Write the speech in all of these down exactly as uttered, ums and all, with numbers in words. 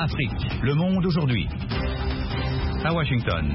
Afrique. Le Monde aujourd'hui. À Washington.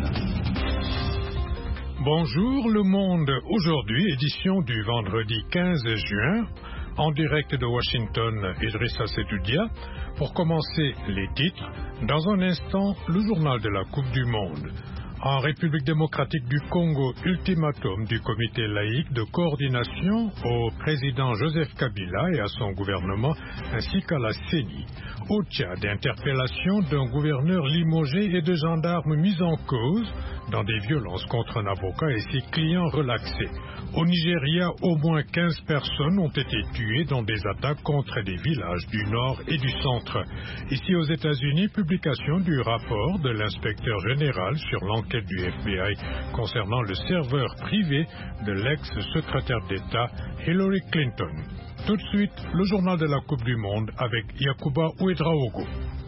Bonjour Le Monde aujourd'hui, édition du vendredi quinze juin. En direct de Washington, Idrissa Seydoudia. Pour commencer, les titres. Dans un instant, le journal de la Coupe du Monde. En République démocratique du Congo, ultimatum du comité laïque de coordination au président Joseph Kabila et à son gouvernement, ainsi qu'à la C E N I. Au Tchad, interpellation d'un gouverneur limogé et de gendarmes mis en cause dans des violences contre un avocat et ses clients relaxés. Au Nigeria, au moins quinze personnes ont été tuées dans des attaques contre des villages du nord et du centre. Ici aux États-Unis, publication du rapport de l'inspecteur général sur l'enquête du F B I concernant le serveur privé de l'ex-secrétaire d'État Hillary Clinton. Tout de suite, le journal de la Coupe du Monde avec Yacouba Ouedraogo.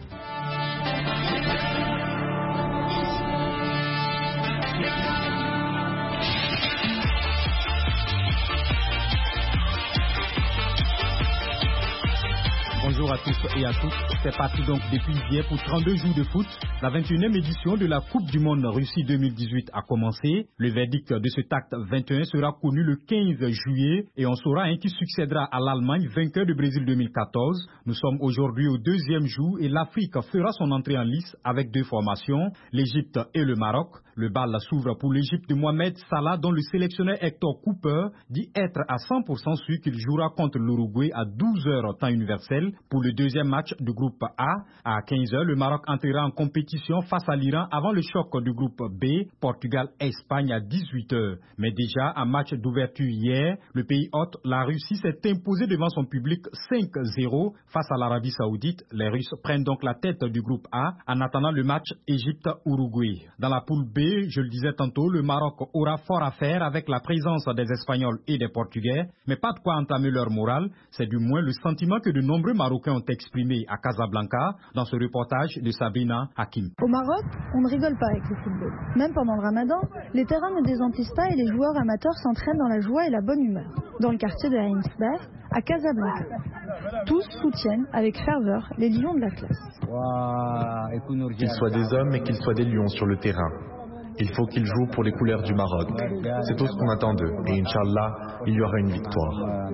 Bonjour à tous et à toutes. C'est parti donc depuis hier pour trente-deux jours de foot. La vingt et unième édition de la Coupe du Monde Russie deux mille dix-huit a commencé. Le verdict de cet acte vingt et un sera connu le quinze juillet et on saura hein, qui succédera à l'Allemagne, vainqueur de Brésil deux mille quatorze. Nous sommes aujourd'hui au deuxième jour et l'Afrique fera son entrée en lice avec deux formations, l'Égypte et le Maroc. Le bal s'ouvre pour l'Égypte de Mohamed Salah dont le sélectionneur Hector Cooper dit être à cent pour cent sûr qu'il jouera contre l'Uruguay à douze heures temps universel. Pour le deuxième match du groupe A, à quinze heures, le Maroc entrera en compétition face à l'Iran avant le choc du groupe B, Portugal-Espagne à dix-huit heures. Mais déjà, en match d'ouverture hier, le pays hôte, la Russie, s'est imposé devant son public cinq zéro face à l'Arabie Saoudite. Les Russes prennent donc la tête du groupe A en attendant le match Égypte-Uruguay. Dans la poule B, je le disais tantôt, le Maroc aura fort à faire avec la présence des Espagnols et des Portugais, mais pas de quoi entamer leur morale. C'est du moins le sentiment que de nombreux Marocains ont exprimé à Casablanca dans ce reportage de Sabrina Hakim. Au Maroc, on ne rigole pas avec le football. Même pendant le ramadan, les terrains ne désantisent pas et les joueurs amateurs s'entraînent dans la joie et la bonne humeur. Dans le quartier de Heinsberg, à Casablanca, tous soutiennent avec ferveur les lions de la classe. Qu'ils soient des hommes et qu'ils soient des lions sur le terrain. Il faut qu'ils jouent pour les couleurs du Maroc. C'est tout ce qu'on attend d'eux. Et Inch'Allah, il y aura une victoire.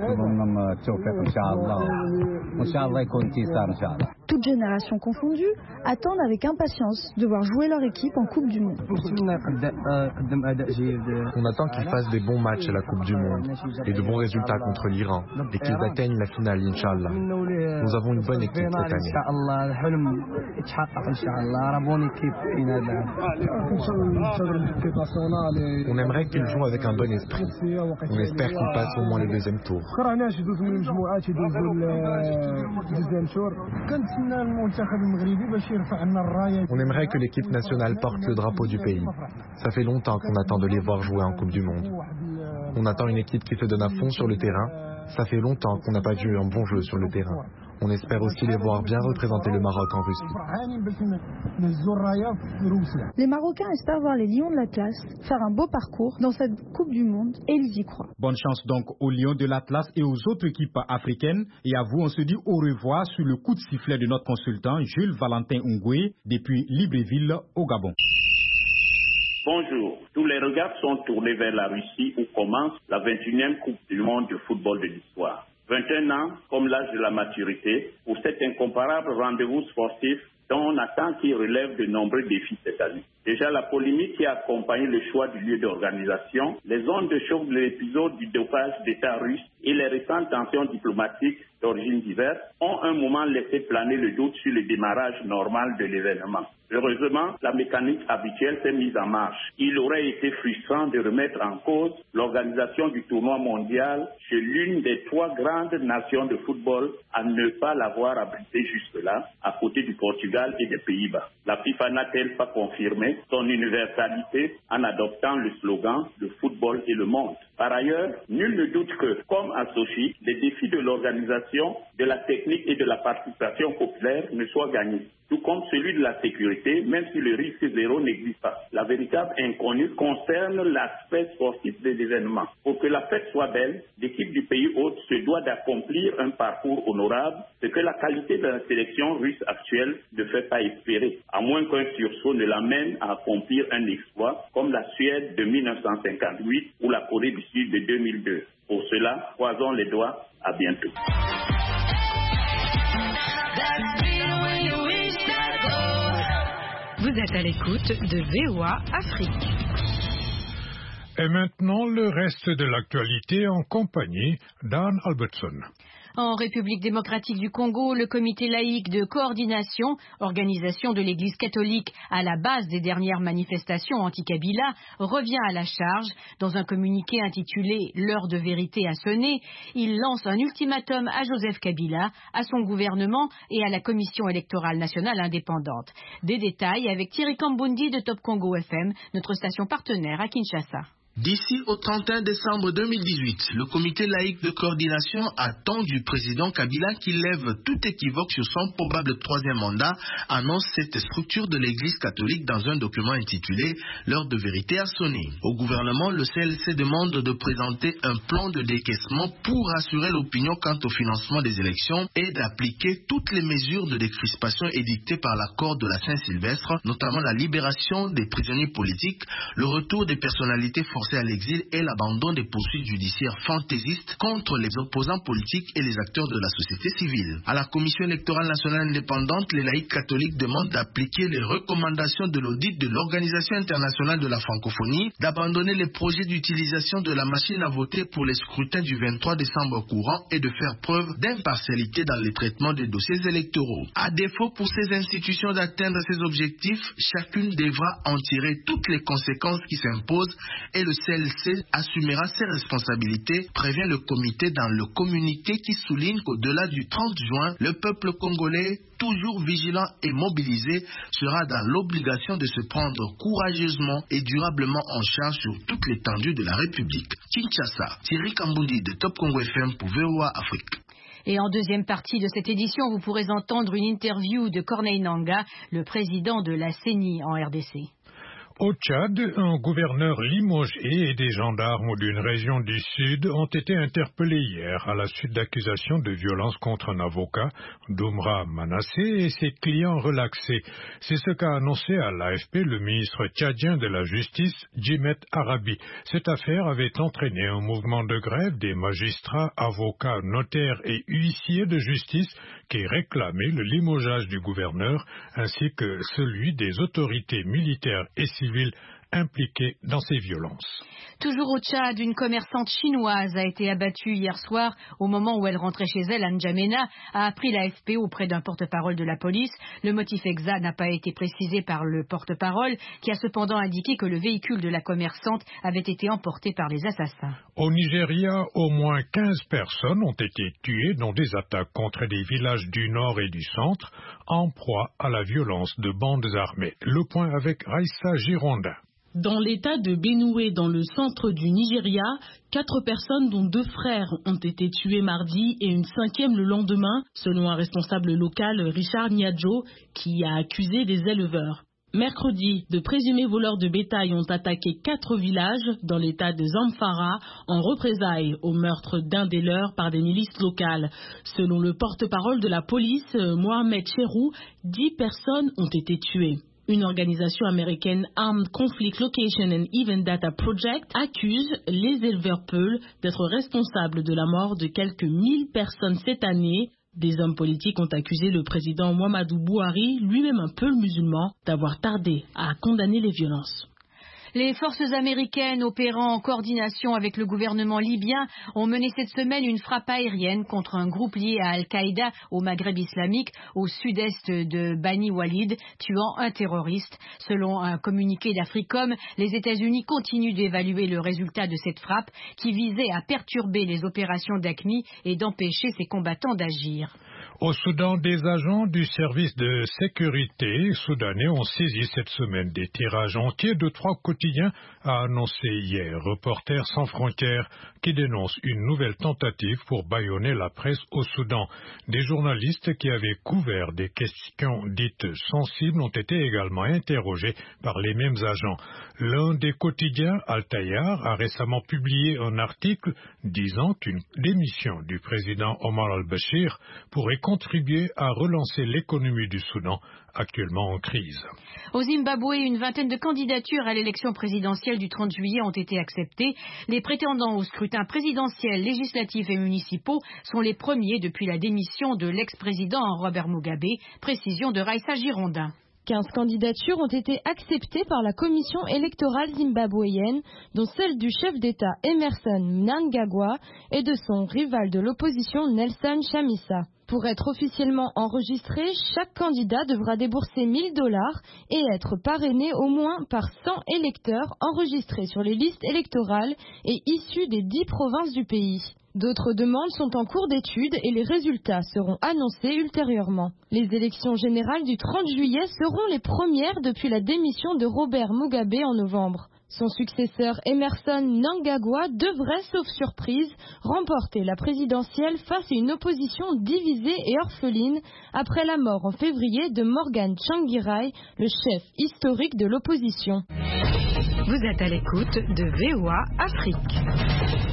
Toutes générations confondues attendent avec impatience de voir jouer leur équipe en Coupe du Monde. On attend qu'ils fassent des bons matchs à la Coupe du Monde et de bons résultats contre l'Iran et qu'ils atteignent la finale, Inch'Allah. Nous avons une bonne équipe cette année. On aimerait qu'ils jouent avec un bon esprit. On espère qu'ils passent au moins le deuxième tour. On aimerait que l'équipe nationale porte le drapeau du pays. Ça fait longtemps qu'on attend de les voir jouer en Coupe du Monde. On attend une équipe qui se donne à fond sur le terrain. Ça fait longtemps qu'on n'a pas vu un bon jeu sur le terrain. On espère aussi les voir bien représenter le Maroc en Russie. Les Marocains espèrent voir les Lions de l'Atlas faire un beau parcours dans cette Coupe du Monde et ils y croient. Bonne chance donc aux Lions de l'Atlas et aux autres équipes africaines. Et à vous, on se dit au revoir sur le coup de sifflet de notre consultant Jules Valentin Ungwe depuis Libreville au Gabon. Bonjour, tous les regards sont tournés vers la Russie où commence la vingt et unième Coupe du Monde de football de l'histoire. vingt et un ans, comme l'âge de la maturité, pour cet incomparable rendez-vous sportif dont on attend qu'il relève de nombreux défis cette année. Déjà, la polémique qui a accompagné le choix du lieu d'organisation, les ondes de choc de l'épisode du dopage d'État russe et les récentes tensions diplomatiques d'origine diverse ont un moment laissé planer le doute sur le démarrage normal de l'événement. Heureusement, la mécanique habituelle s'est mise en marche. Il aurait été frustrant de remettre en cause l'organisation du tournoi mondial chez l'une des trois grandes nations de football à ne pas l'avoir abrité jusque-là, à côté du Portugal et des Pays-Bas. La FIFA n'a-t-elle pas confirmé son universalité en adoptant le slogan « Le football et le monde ». Par ailleurs, nul ne doute que, comme à Sochi, les défis de l'organisation, de la technique et de la participation populaire ne soient gagnés. tout comme celui de la sécurité, même si le risque zéro n'existe pas. La véritable inconnue concerne l'aspect sportif des événements. Pour que la fête soit belle, l'équipe du pays hôte se doit d'accomplir un parcours honorable, ce que la qualité de la sélection russe actuelle ne fait pas espérer, à moins qu'un sursaut ne l'amène à accomplir un exploit comme la Suède de mille neuf cent cinquante-huit ou la Corée du Sud de deux mille deux. Pour cela, croisons les doigts. À bientôt. Vous êtes à l'écoute de V O A Afrique. Et maintenant, le reste de l'actualité en compagnie d'Anne Albertson. En République démocratique du Congo, le comité laïque de coordination, organisation de l'Église catholique à la base des dernières manifestations anti-Kabila, revient à la charge. Dans un communiqué intitulé « L'heure de vérité a sonné », il lance un ultimatum à Joseph Kabila, à son gouvernement et à la Commission électorale nationale indépendante. Des détails avec Thierry Kambundi de Top Congo F M, notre station partenaire à Kinshasa. D'ici au trente et un décembre deux mille dix-huit, le comité laïque de coordination attend du président Kabila qu'il lève tout équivoque sur son probable troisième mandat, annonce cette structure de l'Église catholique dans un document intitulé « L'heure de vérité a sonné ». Au gouvernement, le C L C demande de présenter un plan de décaissement pour assurer l'opinion quant au financement des élections et d'appliquer toutes les mesures de décrispation édictées par l'accord de la Saint-Sylvestre, notamment la libération des prisonniers politiques, le retour des personnalités forcées à l'exil et l'abandon des poursuites judiciaires fantaisistes contre les opposants politiques et les acteurs de la société civile. À la Commission électorale nationale indépendante, les laïcs catholiques demandent d'appliquer les recommandations de l'audit de l'Organisation internationale de la francophonie, d'abandonner les projets d'utilisation de la machine à voter pour les scrutins du vingt-trois décembre courant et de faire preuve d'impartialité dans le traitement des dossiers électoraux. À défaut pour ces institutions d'atteindre ces objectifs, chacune devra en tirer toutes les conséquences qui s'imposent et le C L C assumera ses responsabilités, prévient le comité dans le communiqué qui souligne qu'au-delà du trente juin, le peuple congolais, toujours vigilant et mobilisé, sera dans l'obligation de se prendre courageusement et durablement en charge sur toute l'étendue de la République. Kinshasa, Thierry Kambundi de Top Congo F M pour V O A Afrique. Et en deuxième partie de cette édition, vous pourrez entendre une interview de Corneille Nangaa, le président de la C E N I en R D C. Au Tchad, un gouverneur limogé et des gendarmes d'une région du Sud ont été interpellés hier à la suite d'accusations de violence contre un avocat, Doumra Manassé, et ses clients relaxés. C'est ce qu'a annoncé à l'A F P le ministre tchadien de la Justice, Djimet Arabi. Cette affaire avait entraîné un mouvement de grève des magistrats, avocats, notaires et huissiers de justice qui réclamaient le limogeage du gouverneur ainsi que celui des autorités militaires et civiles impliqués dans ces violences. Toujours au Tchad, une commerçante chinoise a été abattue hier soir au moment où elle rentrait chez elle à N'Djamena, a appris l'A F P auprès d'un porte-parole de la police. Le motif exact n'a pas été précisé par le porte-parole, qui a cependant indiqué que le véhicule de la commerçante avait été emporté par les assassins. Au Nigeria, au moins quinze personnes ont été tuées dans des attaques contre des villages du nord et du centre, en proie à la violence de bandes armées. Le point avec Raissa Gironda. Dans l'état de Benue, dans le centre du Nigeria, quatre personnes dont deux frères ont été tués mardi et une cinquième le lendemain, selon un responsable local, Richard Niadjo, qui a accusé des éleveurs. Mercredi, de présumés voleurs de bétail ont attaqué quatre villages dans l'état de Zamfara en représailles au meurtre d'un des leurs par des milices locales. Selon le porte-parole de la police, Mohamed Cherou, dix personnes ont été tuées. Une organisation américaine Armed Conflict Location and Event Data Project accuse les éleveurs Peuls d'être responsables de la mort de quelques mille personnes cette année. Des hommes politiques ont accusé le président Muhammadu Buhari, lui-même un Peul musulman, d'avoir tardé à condamner les violences. Les forces américaines opérant en coordination avec le gouvernement libyen ont mené cette semaine une frappe aérienne contre un groupe lié à Al-Qaïda au Maghreb islamique au sud-est de Bani Walid, tuant un terroriste. Selon un communiqué d'Africom, les États-Unis continuent d'évaluer le résultat de cette frappe qui visait à perturber les opérations d'A Q M I et d'empêcher ses combattants d'agir. Au Soudan, des agents du service de sécurité soudanais ont saisi cette semaine des tirages entiers de trois quotidiens, a annoncé hier Reporters sans frontières, qui dénonce une nouvelle tentative pour bâillonner la presse au Soudan. Des journalistes qui avaient couvert des questions dites sensibles ont été également interrogés par les mêmes agents. L'un des quotidiens, Al-Tayar, a récemment publié un article disant qu'une démission du président Omar al-Bashir pourrait contribuer à relancer l'économie du Soudan, actuellement en crise. Au Zimbabwe, une vingtaine de candidatures à l'élection présidentielle du trente juillet ont été acceptées. Les prétendants au scrutin présidentiel, législatif et municipaux sont les premiers depuis la démission de l'ex-président Robert Mugabe. Précision de Raissa Girondin. quinze candidatures ont été acceptées par la commission électorale zimbabwéenne, dont celle du chef d'État Emmerson Mnangagwa et de son rival de l'opposition Nelson Chamisa. Pour être officiellement enregistré, chaque candidat devra débourser mille dollars et être parrainé au moins par cent électeurs enregistrés sur les listes électorales et issus des dix provinces du pays. D'autres demandes sont en cours d'étude et les résultats seront annoncés ultérieurement. Les élections générales du trente juillet seront les premières depuis la démission de Robert Mugabe en novembre. Son successeur Emmerson Mnangagwa devrait, sauf surprise, remporter la présidentielle face à une opposition divisée et orpheline après la mort en février de Morgan Tsvangirai, le chef historique de l'opposition. Vous êtes à l'écoute de V O A Afrique.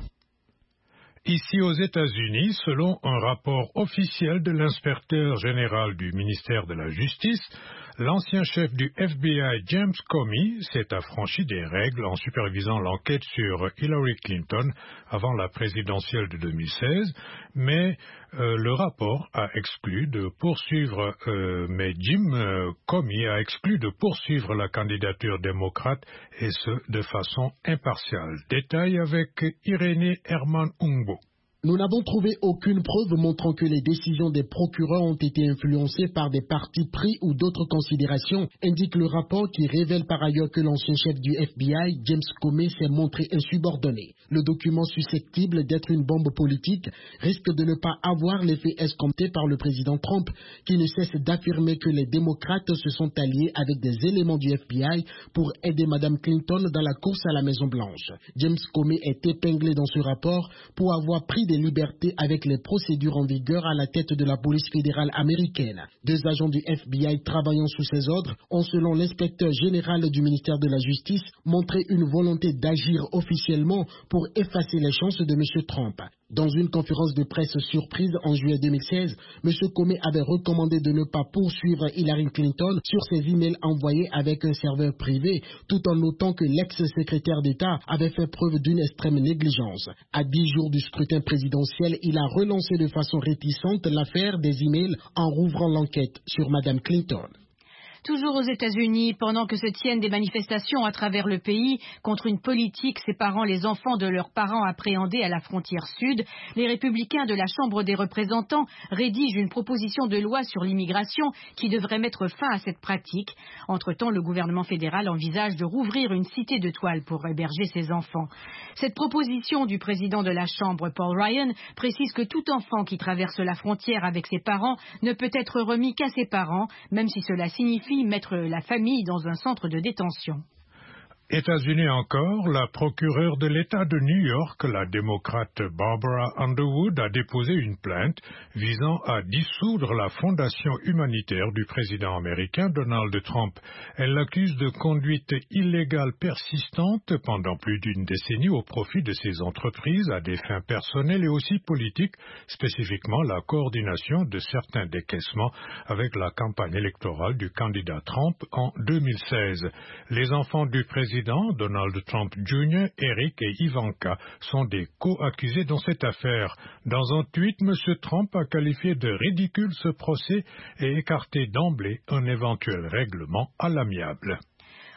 Ici aux États-Unis, selon un rapport officiel de l'inspecteur général du ministère de la Justice, l'ancien chef du F B I, James Comey, s'est affranchi des règles en supervisant l'enquête sur Hillary Clinton avant la présidentielle de deux mille seize, mais euh, le rapport a exclu de poursuivre, euh, mais Jim euh, Comey a exclu de poursuivre la candidature démocrate et ce, de façon impartiale. Détail avec Irénée Herman-Umbo. Nous n'avons trouvé aucune preuve montrant que les décisions des procureurs ont été influencées par des partis pris ou d'autres considérations, indique le rapport qui révèle par ailleurs que l'ancien chef du F B I, James Comey, s'est montré insubordonné. Le document susceptible d'être une bombe politique risque de ne pas avoir l'effet escompté par le président Trump, qui ne cesse d'affirmer que les démocrates se sont alliés avec des éléments du F B I pour aider Mme Clinton dans la course à la Maison-Blanche. James Comey est épinglé dans ce rapport pour avoir pris des libertés avec les procédures en vigueur à la tête de la police fédérale américaine. Deux agents du F B I travaillant sous ses ordres ont, selon l'inspecteur général du ministère de la Justice, montré une volonté d'agir officiellement pour effacer les chances de M. Trump. Dans une conférence de presse surprise en juillet deux mille seize, M. Comey avait recommandé de ne pas poursuivre Hillary Clinton sur ses emails envoyés avec un serveur privé, tout en notant que l'ex-secrétaire d'État avait fait preuve d'une extrême négligence. À dix jours du scrutin présidentiel, il a relancé de façon réticente l'affaire des emails en rouvrant l'enquête sur Mme Clinton. Toujours aux États-Unis, pendant que se tiennent des manifestations à travers le pays contre une politique séparant les enfants de leurs parents appréhendés à la frontière sud, les républicains de la Chambre des représentants rédigent une proposition de loi sur l'immigration qui devrait mettre fin à cette pratique. Entre-temps, le gouvernement fédéral envisage de rouvrir une cité de toile pour héberger ces enfants. Cette proposition du président de la Chambre, Paul Ryan, précise que tout enfant qui traverse la frontière avec ses parents ne peut être remis qu'à ses parents, même si cela signifie mettre la famille dans un centre de détention. États-Unis encore, la procureure de l'État de New York, la démocrate Barbara Underwood, a déposé une plainte visant à dissoudre la fondation humanitaire du président américain Donald Trump. Elle l'accuse de conduite illégale persistante pendant plus d'une décennie au profit de ses entreprises à des fins personnelles et aussi politiques, spécifiquement la coordination de certains décaissements avec la campagne électorale du candidat Trump en deux mille seize. Les enfants du président Donald Trump junior, Eric et Ivanka sont des co-accusés dans cette affaire. Dans un tweet, M. Trump a qualifié de ridicule ce procès et écarté d'emblée un éventuel règlement à l'amiable.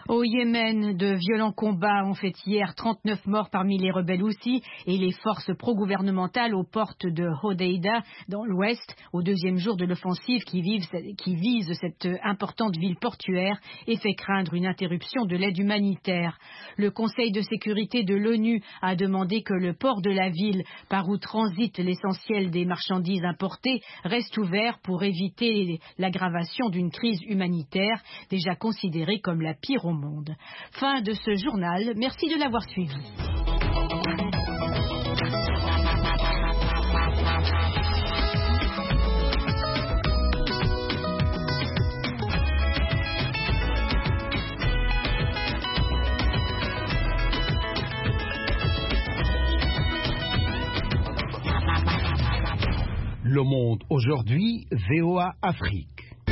Au Yémen, de violents combats ont fait hier trente-neuf morts parmi les rebelles Houthis et les forces pro-gouvernementales aux portes de Hodeïda, dans l'ouest, au deuxième jour de l'offensive qui, qui vise cette importante ville portuaire et fait craindre une interruption de l'aide humanitaire. Le Conseil de sécurité de l'ONU a demandé que le port de la ville, par où transite l'essentiel des marchandises importées, reste ouvert pour éviter l'aggravation d'une crise humanitaire déjà considérée comme la pire au monde. Fin de ce journal. Merci de l'avoir suivi. Le Monde aujourd'hui, V O A Afrique.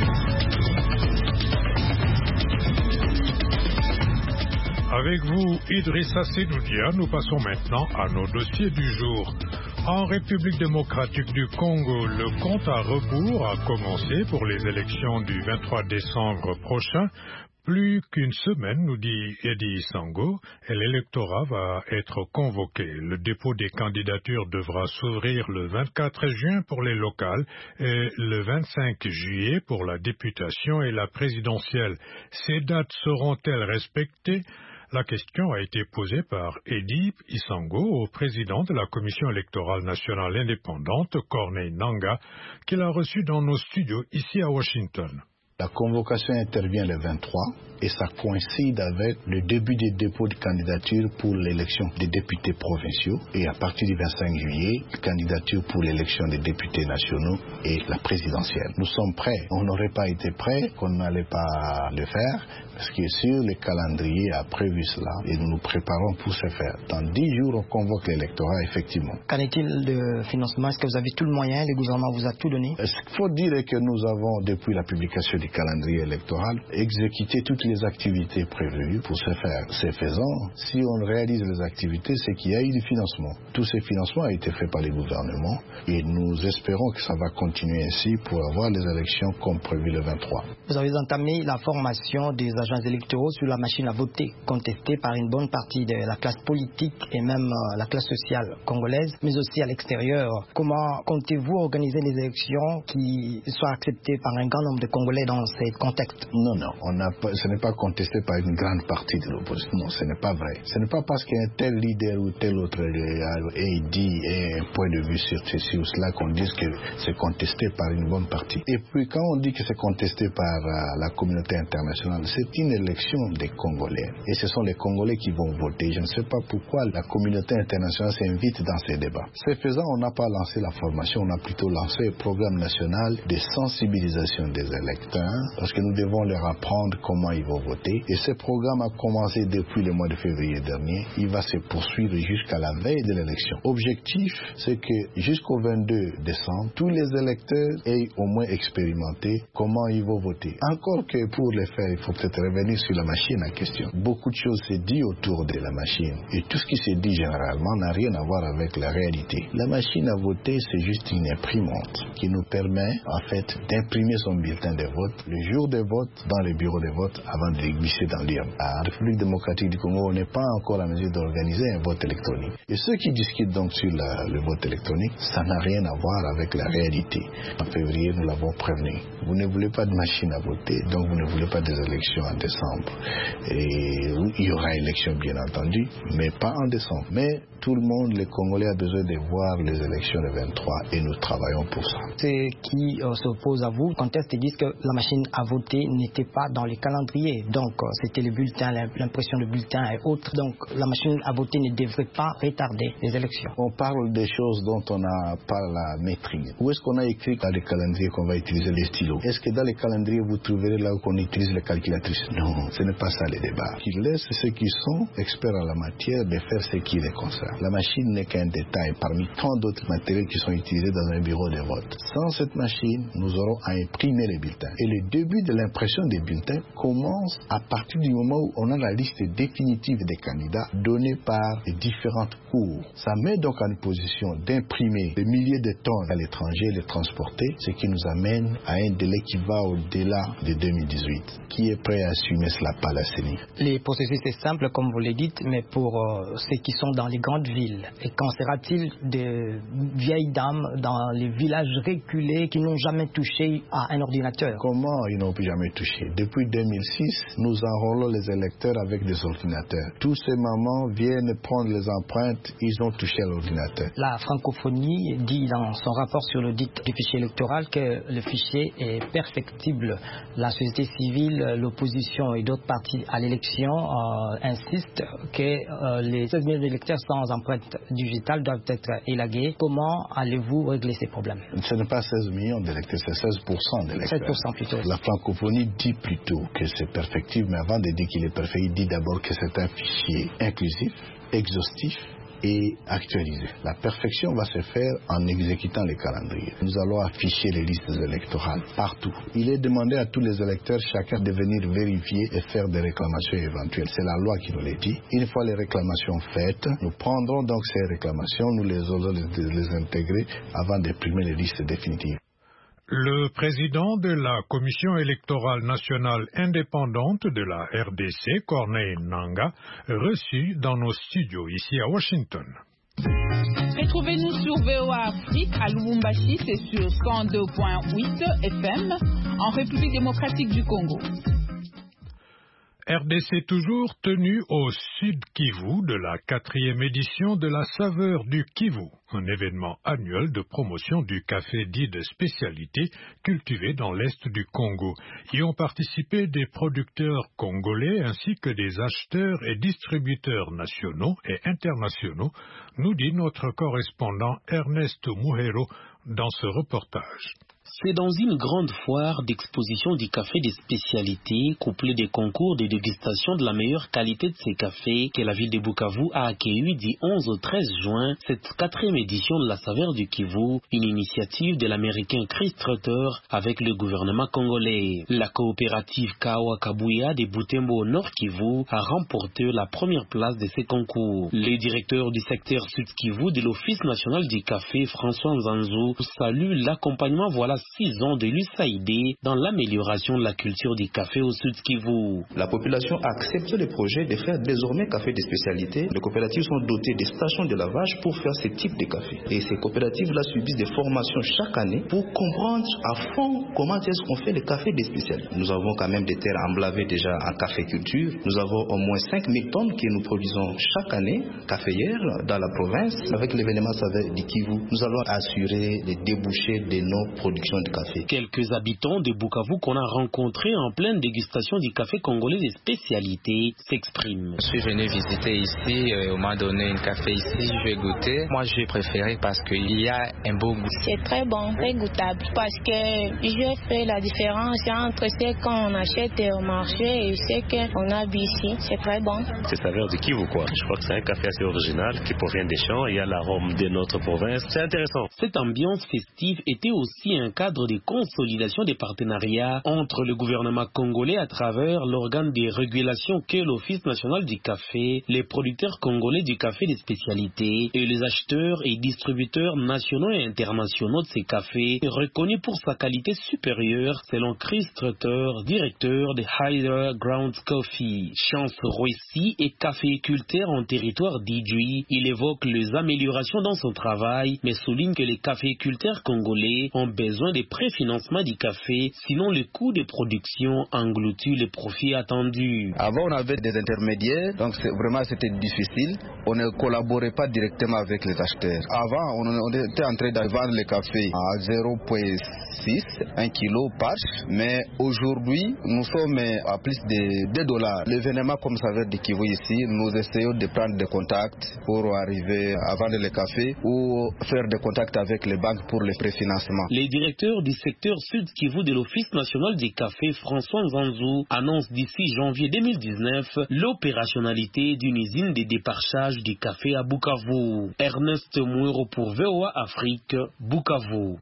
Avec vous, Idrissa Sedoudia, nous passons maintenant à nos dossiers du jour. En République démocratique du Congo, le compte à rebours a commencé pour les élections du vingt-trois décembre prochain. Plus qu'une semaine, nous dit Eddie Sango, et l'électorat va être convoqué. Le dépôt des candidatures devra s'ouvrir le vingt-quatre juin pour les locales et le vingt-cinq juillet pour la députation et la présidentielle. Ces dates seront-elles respectées? La question a été posée par Eddie Isango au président de la Commission électorale nationale indépendante, Corneille Nangaa, qu'il a reçu dans nos studios ici à Washington. La convocation intervient le vingt-trois et ça coïncide avec le début des dépôts de candidature pour l'élection des députés provinciaux et à partir du vingt-cinq juillet, candidature pour l'élection des députés nationaux et la présidentielle. Nous sommes prêts. On n'aurait pas été prêts qu'on n'allait pas le faire parce que sur le calendrier a prévu cela et nous nous préparons pour ce faire. Dans dix jours, on convoque l'électorat effectivement. Qu'en est-il de financement? Est-ce que vous avez tout le moyen? Le gouvernement vous a tout donné? Il faut dire que nous avons, depuis la publication du calendrier électoral, exécuté toutes les activités prévues pour ce faire. C'est faisant, si on réalise les activités, c'est qu'il y a eu du financement. Tous ces financements ont été faits par les gouvernements et nous espérons que ça va continuer ainsi pour avoir les élections comme prévu le vingt-trois. Vous avez entamé la formation des agents électoraux sur la machine à voter, contestée par une bonne partie de la classe politique et même euh, la classe sociale congolaise, mais aussi à l'extérieur. Comment comptez-vous organiser les élections qui soient acceptées par un grand nombre de Congolais dans ce contexte? Non, non, on n'a pas, ce n'est pas contesté par une grande partie de l'opposition. Non, ce n'est pas vrai. Ce n'est pas parce qu'un tel leader ou tel autre ait dit et un point de vue sur ceci ou cela qu'on dise que c'est contesté par une bonne partie. Et puis quand on dit que c'est contesté par uh, la communauté internationale, c'est une élection des Congolais. Et ce sont les Congolais qui vont voter. Je ne sais pas pourquoi la communauté internationale s'invite dans ces débats. Ce faisant, on n'a pas lancé la formation, on a plutôt lancé un programme national de sensibilisation des électeurs parce que nous devons leur apprendre comment ils vont voter. Et ce programme a commencé depuis le mois de février dernier. Il va se poursuivre jusqu'à la veille de l'élection. Objectif, c'est que jusqu'au vingt-deux décembre, tous les électeurs aient au moins expérimenté comment ils vont voter. Encore que pour le faire, il faut peut-être revenir sur la machine en question. Beaucoup de choses se disent autour de la machine. Et tout ce qui se dit généralement n'a rien à voir avec la réalité. La machine à voter, c'est juste une imprimante qui nous permet en fait d'imprimer son bulletin de vote le jour de vote dans les bureaux de vote avant de les glisser dans l'urne. À la République démocratique du Congo, on n'est pas encore en mesure d'organiser un vote électronique. Et ceux qui discutent donc sur la, le vote électronique, ça n'a rien à voir avec la réalité. En février, nous l'avons prévenu. Vous ne voulez pas de machine à voter, donc vous ne voulez pas des élections en décembre. Et oui, il y aura élection bien entendu, mais pas en décembre. Mais tout le monde, les Congolais, a besoin de voir les élections le vingt-trois et nous travaillons pour ça. Ceux qui euh, s'opposent à vous contestent et disent que la machine à voter n'était pas dans les calendriers. Donc euh, c'était le bulletin, l'impression de bulletin et autres. Donc la machine à voter ne devrait pas retarder les élections. On parle des choses dont on n'a pas la maîtrise. Où est-ce qu'on a écrit dans les calendriers qu'on va utiliser les stylos? Est-ce que dans les calendriers vous trouverez là où on utilise les calculatrices? Non, ce n'est pas ça le débat. Qu'ils laissent ceux qui sont experts en la matière de faire ce qui les concerne. La machine n'est qu'un détail parmi tant d'autres matériels qui sont utilisés dans un bureau de vote. Sans cette machine, nous aurons à imprimer les bulletins. Et le début de l'impression des bulletins commence à partir du moment où on a la liste définitive des candidats donnée par les différentes cours. Ça met donc en position d'imprimer des milliers de tonnes à l'étranger, les transporter, ce qui nous amène à un délai qui va au-delà de deux mille dix-huit. Qui est prêt à assumer cela par la C E N I. Les processus est simple, comme vous le dites, mais pour euh, ceux qui sont dans les grandes villes. Et qu'en sera-t-il de vieilles dames dans les villages reculés qui n'ont jamais touché à un ordinateur? Comment ils n'ont jamais touché? Depuis deux mille six, nous enrôlons les électeurs avec des ordinateurs. Tous ces mamans viennent prendre les empreintes, ils ont touché à l'ordinateur. La francophonie dit dans son rapport sur l'audit du fichier électoral que le fichier est perfectible. La société civile, l'opposition et d'autres partis à l'élection euh, insistent que euh, les seize millions d'électeurs sans empreinte digitale doivent être élagués. Comment allez-vous régler ces problèmes? Ce n'est pas seize millions d'électeurs, c'est seize pour cent d'électeurs. seize pour cent plutôt. La francophonie dit plutôt que c'est perfectible, mais avant de dire qu'il est parfait, il dit d'abord que c'est un fichier inclusif, exhaustif et actualisé. La perfection va se faire en exécutant les calendriers. Nous allons afficher les listes électorales partout. Il est demandé à tous les électeurs, chacun, de venir vérifier et faire des réclamations éventuelles. C'est la loi qui nous le dit. Une fois les réclamations faites, nous prendrons donc ces réclamations, nous les allons les, les intégrer avant d'imprimer les listes définitives. Le président de la Commission électorale nationale indépendante de la R D C, Corneille Nangaa, reçu dans nos studios ici à Washington. Retrouvez-nous sur V O A Afrique à Lubumbashi, c'est sur cent deux virgule huit F M, en République démocratique du Congo. R D C toujours tenu au Sud Kivu de la quatrième édition de la Saveur du Kivu, un événement annuel de promotion du café dit de spécialité cultivé dans l'Est du Congo. Y ont participé des producteurs congolais ainsi que des acheteurs et distributeurs nationaux et internationaux, nous dit notre correspondant Ernest Muhero dans ce reportage. C'est dans une grande foire d'exposition du café des spécialités, couplée des concours de dégustation de la meilleure qualité de ces cafés, que la ville de Bukavu a accueilli du onze au treize juin, cette quatrième édition de la Saveur du Kivu, une initiative de l'américain Chris Trutter avec le gouvernement congolais. La coopérative Kawa Kabuya de Butembo au Nord Kivu a remporté la première place de ces concours. Le directeur du secteur Sud Kivu de l'Office national du café, François Nzanzou, salue l'accompagnement voilà six ans de l'U S A I D dans l'amélioration de la culture du café au Sud Kivu. La population accepte le projet de faire désormais café de spécialité. Les coopératives sont dotées de stations de lavage pour faire ce type de café. Et ces coopératives-là subissent des formations chaque année pour comprendre à fond comment est-ce qu'on fait le café de spécialité. Nous avons quand même des terres emblavées déjà en caféculture. Nous avons au moins cinq mille tonnes que nous produisons chaque année, caféières, dans la province. Avec l'événement Saveur du Kivu, nous allons assurer les débouchés de nos productions de café. Quelques habitants de Bukavu qu'on a rencontrés en pleine dégustation du café congolais des spécialités s'expriment. Je suis venu visiter ici, euh, on m'a donné un café ici, je vais goûter. Moi j'ai préféré parce qu'il y a un beau goût. C'est très bon, très goûtable parce que je fais la différence entre ce qu'on achète au marché et ce qu'on a bu ici. C'est très bon. C'est Saveur du Kivu quoi. Je crois que c'est un café assez original qui provient des champs. Il y a l'arôme de notre province. C'est intéressant. Cette ambiance festive était aussi un cadre de consolidation des partenariats entre le gouvernement congolais à travers l'organe de régulation qu'est l'Office national du café, les producteurs congolais du café des spécialités et les acheteurs et distributeurs nationaux et internationaux de ces cafés, reconnus pour sa qualité supérieure selon Chris Trutter, directeur de Higher Ground Coffee. Chance Roissy est caféiculteur en territoire d'Idjui. Il évoque les améliorations dans son travail, mais souligne que les caféiculteurs congolais ont besoin des préfinancements du café, sinon le coût de production engloutit les profits attendus. Avant, on avait des intermédiaires, donc vraiment c'était difficile. On ne collaborait pas directement avec les acheteurs. Avant, on, on était en train de vendre le café à zéro virgule six, un kilo par, mais aujourd'hui, nous sommes à plus de deux dollars. L'événement comme Saveur du Kivu ici, nous essayons de prendre des contacts pour arriver à vendre le café ou faire des contacts avec les banques pour les préfinancements. Les directeur du secteur Sud Kivu de l'Office national du café, François Nzanzou, annonce d'ici janvier deux mille dix-neuf l'opérationnalité d'une usine de déparchage du café à Bukavu. Ernest Mouiro pour V O A Afrique, Bukavu.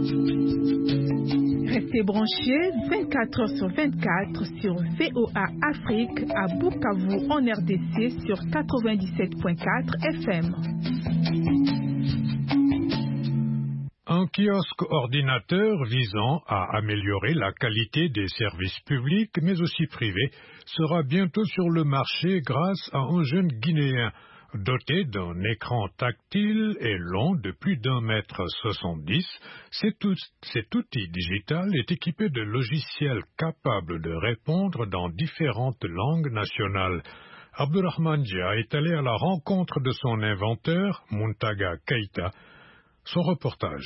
Restez branchés vingt-quatre heures sur vingt-quatre sur V O A Afrique à Bukavu en R D C sur quatre-vingt-dix-sept virgule quatre F M. Un Un kiosque ordinateur visant à améliorer la qualité des services publics, mais aussi privés, sera bientôt sur le marché grâce à un jeune Guinéen. Doté d'un écran tactile et long de plus d'un mètre soixante-dix, cet, out- cet outil digital est équipé de logiciels capables de répondre dans différentes langues nationales. Abdurrahman Dia est allé à la rencontre de son inventeur, Muntaga Keita. Son reportage.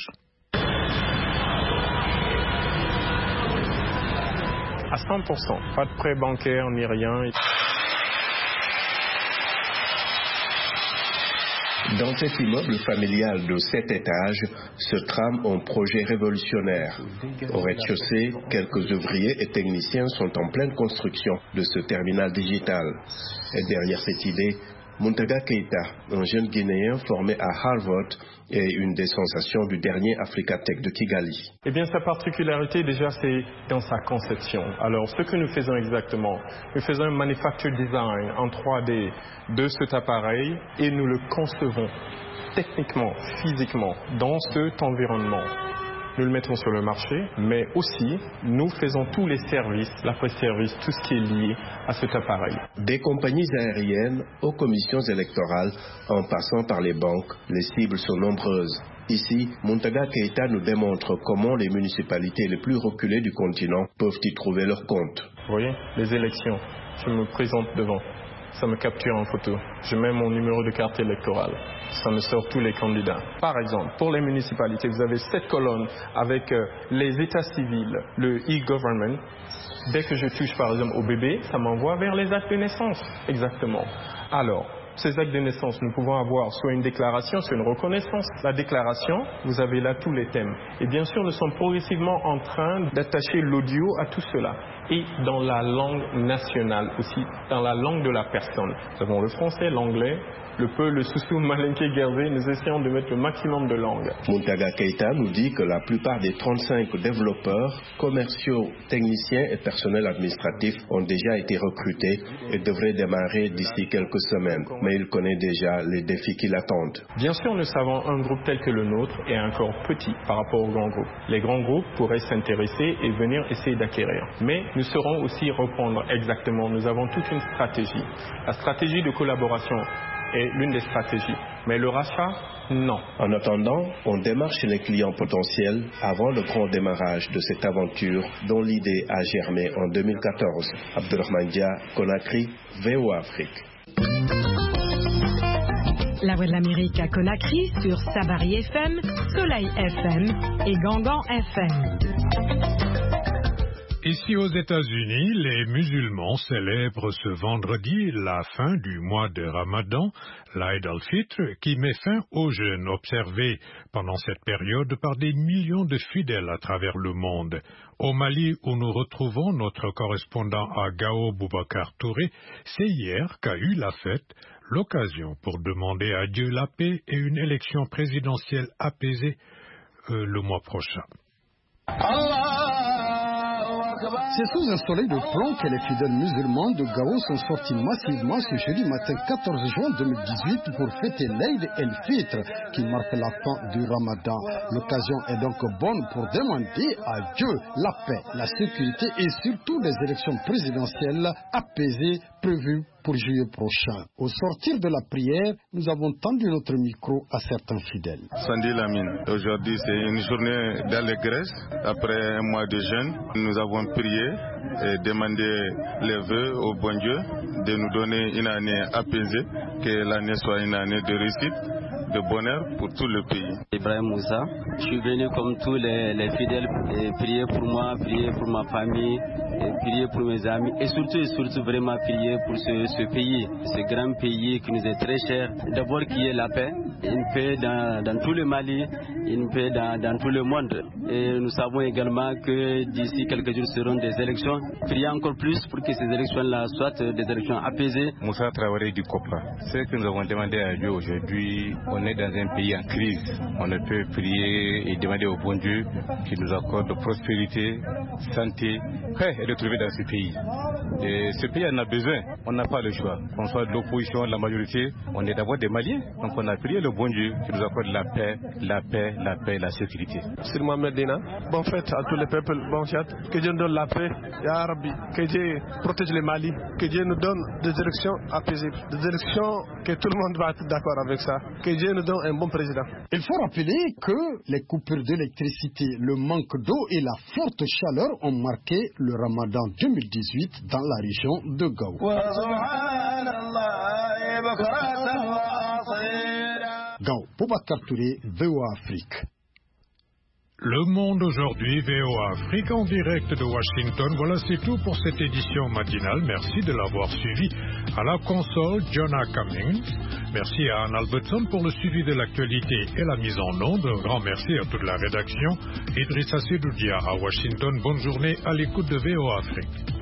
À cent pour cent, pas de prêt bancaire ni rien. Dans cet immeuble familial de sept étages se trame un projet révolutionnaire. Au rez-de-chaussée, quelques ouvriers et techniciens sont en pleine construction de ce terminal digital. Et derrière cette idée, Muntaga Keita, un jeune Guinéen formé à Harvard et une des sensations du dernier Africa Tech de Kigali. Eh bien, sa particularité, déjà, c'est dans sa conception. Alors, ce que nous faisons exactement, nous faisons un manufacture design en trois D de cet appareil et nous le concevons techniquement, physiquement, dans cet environnement. Nous le mettons sur le marché, mais aussi, nous faisons tous les services, l'après-service, tout ce qui est lié à cet appareil. Des compagnies aériennes aux commissions électorales, en passant par les banques, les cibles sont nombreuses. Ici, Muntaga Keita nous démontre comment les municipalités les plus reculées du continent peuvent y trouver leur compte. Vous voyez, les élections, je me présente devant. Ça me capture en photo. Je mets mon numéro de carte électorale. Ça me sort tous les candidats. Par exemple, pour les municipalités, vous avez cette colonne avec euh, les états civils, le e-government. Dès que je touche par exemple au bébé, ça m'envoie vers les actes de naissance. Exactement. Alors, ces actes de naissance, nous pouvons avoir soit une déclaration, soit une reconnaissance. La déclaration, vous avez là tous les thèmes. Et bien sûr, nous sommes progressivement en train d'attacher l'audio à tout cela. Et dans la langue nationale aussi, dans la langue de la personne. Nous avons le français, l'anglais, le peu, le soussou, malinké, guervé. Nous essayons de mettre le maximum de langues. Muntaga Keita nous dit que la plupart des trente-cinq développeurs, commerciaux, techniciens et personnels administratifs ont déjà été recrutés et devraient démarrer d'ici quelques semaines. Mais il connaît déjà les défis qui l'attendent. Bien sûr, nous savons un groupe tel que le nôtre est encore petit par rapport aux grands groupes. Les grands groupes pourraient s'intéresser et venir essayer d'acquérir. Mais nous saurons aussi reprendre exactement. Nous avons toute une stratégie. La stratégie de collaboration est l'une des stratégies. Mais le rachat, non. En attendant, on démarche chez les clients potentiels avant le grand démarrage de cette aventure dont l'idée a germé en deux mille quatorze. Abdurrahman Dia, Conakry, V O A Afrique. La Voix de l'Amérique à Conakry sur Sabari F M, Soleil F M et Gangan F M. Ici aux États-Unis, les musulmans célèbrent ce vendredi la fin du mois de Ramadan, l'Aïd al-Fitr, qui met fin au jeûne observé pendant cette période par des millions de fidèles à travers le monde. Au Mali, où nous retrouvons notre correspondant à Gao Boubacar Touré, c'est hier qu'a eu la fête l'occasion pour demander à Dieu la paix et une élection présidentielle apaisée euh, le mois prochain. C'est sous un soleil de plomb que les fidèles musulmans de Gao sont sortis massivement ce jeudi matin quatorze juin deux mille dix-huit pour fêter l'Aïd el-Fitr qui marque la fin du Ramadan. L'occasion est donc bonne pour demander à Dieu la paix, la sécurité et surtout des élections présidentielles apaisées prévues pour juillet prochain. Au sortir de la prière, nous avons tendu notre micro à certains fidèles. Sandi Lamine, aujourd'hui c'est une journée d'allégresse. Après un mois de jeûne, nous avons prié et demandé les vœux au bon Dieu de nous donner une année apaisée, que l'année soit une année de réussite, de bonheur pour tout le pays. Ibrahim Moussa, je suis venu comme tous les, les fidèles et prier pour moi, prier pour ma famille, et prier pour mes amis et surtout et surtout vraiment prier pour ce, ce pays, ce grand pays qui nous est très cher. D'abord qu'il y ait la paix, une paix dans, dans tout le Mali, une paix dans, dans tout le monde. Et nous savons également que d'ici quelques jours seront des élections. Prier encore plus pour que ces élections-là soient des élections apaisées. Moussa Traoré du Copa. Ce que nous avons demandé à Dieu aujourd'hui, on est dans un pays en crise. On ne peut prier et demander au bon Dieu qu'il nous accorde prospérité, santé, paix, retrouver dans ce pays. Et ce pays en a besoin, on n'a pas le choix. Qu'on soit de l'opposition, de la majorité, on est d'abord des Maliens. Donc on a prié le bon Dieu qui nous accorde la paix, la paix, la paix, la sécurité. C'est Mohamed Dina. Bonne fête à tous les peuples. Bon chat. Que Dieu nous donne la paix. Ya Rabbi. Que Dieu protège le Mali. Que Dieu nous donne des élections apaisibles. Des élections que tout le monde va être d'accord avec ça. Que Dieu nous donne un bon président. Il faut rappeler que les coupures d'électricité, le manque d'eau et la forte chaleur ont marqué le Ramadan deux mille dix-huit dans la région de Gao. Gao, Boubacar Touré, V O A Afrique. Le Monde aujourd'hui, V O A Afrique en direct de Washington. Voilà, c'est tout pour cette édition matinale. Merci de l'avoir suivi. À la console, Jonah Cummings. Merci à Anne Albertson pour le suivi de l'actualité et la mise en onde. Un grand merci à toute la rédaction. Idrissa Sedoudia à Washington. Bonne journée à l'écoute de V O A Afrique.